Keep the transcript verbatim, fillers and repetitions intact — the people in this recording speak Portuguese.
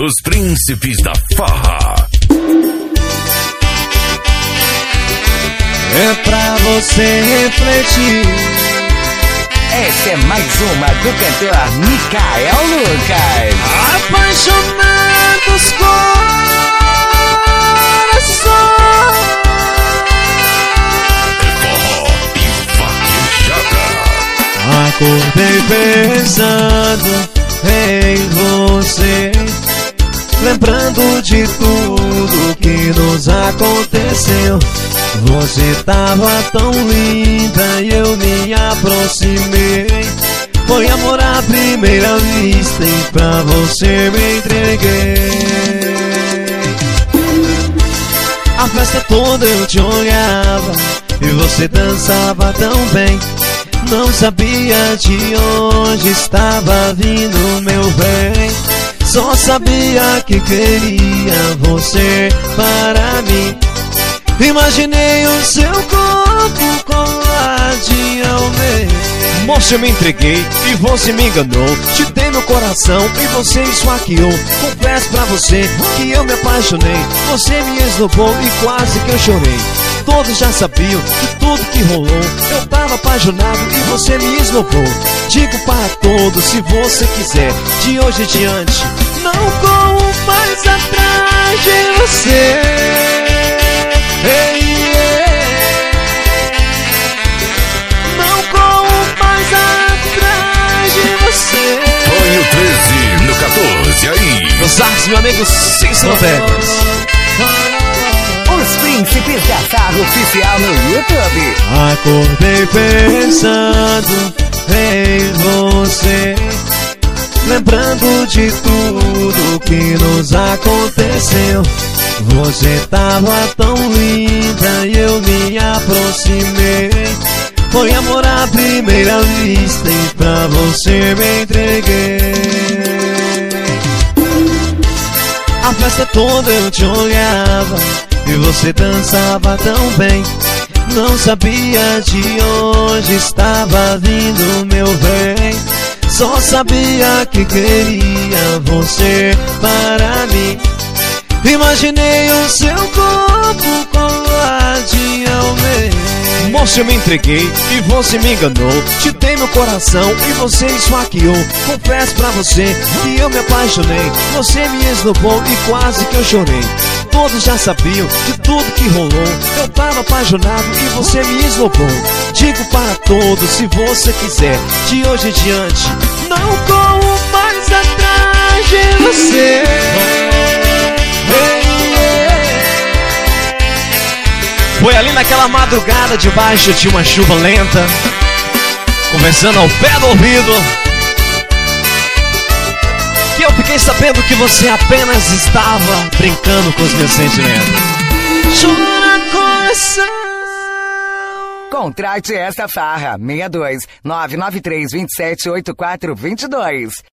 Os Príncipes da Farra. É pra você refletir. Essa é mais uma do cantor Micael Lucas. Apaixonados corações. É forró e vaquejada. Acordei pensando em você, lembrando de tudo que nos aconteceu. Você tava tão linda e eu me aproximei. Foi amor à primeira vista e pra você me entreguei. A festa toda eu te olhava e você dançava tão bem. Não sabia de onde estava vindo meu bem. Só sabia que queria você para mim. Imaginei o seu corpo coladinho ao meu. Moço, eu me entreguei e você me enganou. Te dei meu coração e você esfaqueou. Confesso pra você que eu me apaixonei. Você me esnobou e quase que eu chorei. Todos já sabiam de tudo que rolou. Eu tava apaixonado e você me esnobou. Digo para todos, se você quiser, de hoje em diante não corro mais atrás de você. Ei, ei. Não corro mais atrás de você. Põe o treze no catorze aí. Nos arcos, meu amigo Cícero Vegas. Os Príncipes da Farra Oficial no YouTube. Acordei pensando em você, lembrando de tudo que nos aconteceu. Você tava tão linda e eu me aproximei. Foi amor à primeira vista e pra você me entreguei. A festa toda eu te olhava e você dançava tão bem. Não sabia de onde estava vindo meu bem. Só sabia que queria você para mim. Imaginei o seu corpo coladinho ao meu. Moço, eu me entreguei e você me enganou. Te dei meu coração e você esfaqueou. Confesso pra você que eu me apaixonei. Você me esnobou e quase que eu chorei. Todos já sabiam de tudo que rolou. Eu tava apaixonado e você me esnobou. Digo para todos, se você quiser, de hoje em diante não corro mais atrás de você. Foi ali naquela madrugada, debaixo de uma chuva lenta, conversando ao pé do ouvido, que eu fiquei sabendo que você apenas estava brincando com os meus sentimentos. Chora, coração. Contrate essa farra. seis dois nove nove três dois sete oito quatro dois dois.